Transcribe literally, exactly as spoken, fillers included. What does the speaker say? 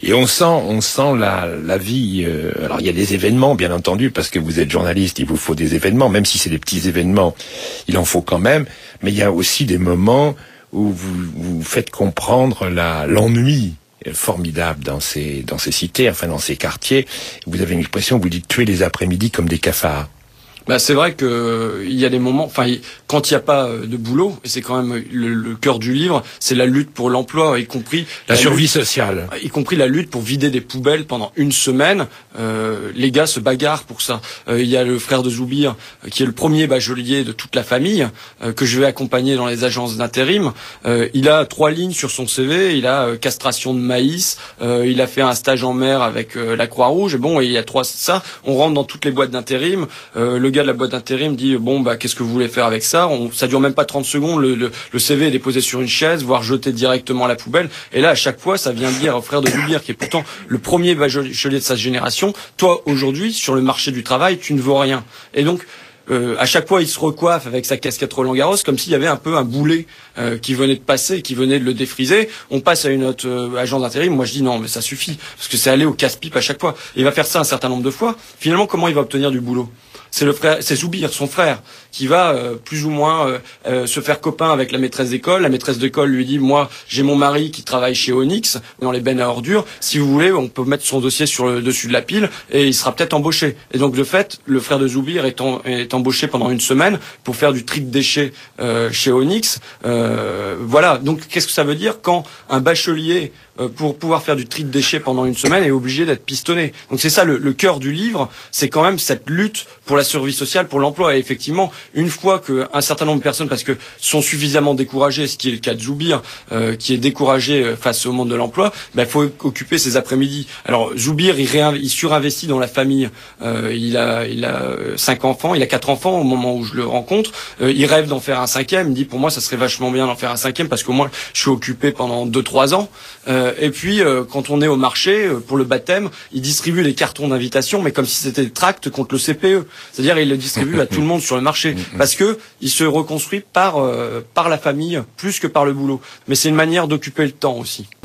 Et on sent, on sent la, la vie. Euh, alors il y a des événements, bien entendu, parce que vous êtes journaliste, il vous faut des événements, même si c'est des petits événements, il en faut quand même. Mais il y a aussi des moments où vous vous faites comprendre la, l'ennui formidable dans ces, dans ces cités, enfin dans ces quartiers. Vous avez une expression, vous dites tuer les après-midi comme des cafards. Bah c'est vrai que euh, il y a des moments, enfin quand il n'y a pas euh, de boulot, et c'est quand même le, le cœur du livre, c'est la lutte pour l'emploi, y compris la, la survie lutte, sociale, y compris la lutte pour vider des poubelles pendant une semaine. Euh, les gars se bagarrent pour ça. Il euh, y a le frère de Zoubir euh, qui est le premier bachelier de toute la famille euh, que je vais accompagner dans les agences d'intérim. Euh, il a trois lignes sur son C V. Il a euh, castration de maïs. Euh, il a fait un stage en mer avec euh, la Croix-Rouge. Et bon, et il y a trois ça. On rentre dans toutes les boîtes d'intérim. Euh, le gars de la boîte d'intérim dit bon bah qu'est-ce que vous voulez faire avec ça? On, ça dure même pas trente secondes, le, le, le C V est déposé sur une chaise, voire jeté directement à la poubelle. Et là à chaque fois ça vient dire au frère de Zoubir, qui est pourtant le premier bachelier de sa génération, toi aujourd'hui sur le marché du travail tu ne vaux rien. Et donc Euh, à chaque fois, il se recoiffe avec sa casquette Roland Garros, comme s'il y avait un peu un boulet euh, qui venait de passer, qui venait de le défriser. On passe à une autre euh, agence d'intérim. Moi, je dis non, mais ça suffit, parce que c'est aller au casse-pipe à chaque fois. Il va faire ça un certain nombre de fois. Finalement, comment il va obtenir du boulot? C'est le frère, c'est Zoubir, son frère, qui va euh, plus ou moins euh, euh, se faire copain avec la maîtresse d'école. La maîtresse d'école lui dit moi, j'ai mon mari qui travaille chez Onyx dans les bennes à ordures. Si vous voulez, on peut mettre son dossier sur le dessus de la pile et il sera peut-être embauché. Et donc de fait, le frère de Zoubir est, en, est embauché pendant une semaine pour faire du tri de déchets euh, chez Onyx. Euh, voilà. Donc qu'est-ce que ça veut dire quand un bachelier euh, pour pouvoir faire du tri de déchets pendant une semaine est obligé d'être pistonné? Donc c'est ça le, le cœur du livre, c'est quand même cette lutte pour la survie sociale, pour l'emploi. Et effectivement, une fois qu'un certain nombre de personnes, parce que sont suffisamment découragées, ce qui est le cas de Zoubir, euh, qui est découragé face au monde de l'emploi, il ben, faut occuper ses après-midi. Alors Zoubir, il, il surinvestit dans la famille. Euh, il a, il a cinq enfants, il a quatre enfants au moment où je le rencontre. Euh, il rêve d'en faire un cinquième. Il me dit pour moi, ça serait vachement bien d'en faire un cinquième parce qu'au moins je suis occupé pendant deux trois ans. Euh, et puis euh, quand on est au marché euh, pour le baptême, il distribue les cartons d'invitation, mais comme si c'était des tracts contre le C P E. C'est-à-dire il le distribue à tout le monde sur le marché parce que il se reconstruit par euh, par la famille plus que par le boulot. Mais c'est une manière d'occuper le temps aussi.